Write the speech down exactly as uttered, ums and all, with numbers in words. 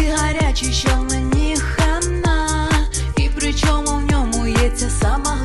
гарячий, що мені хана, і причому в ньому є ця сама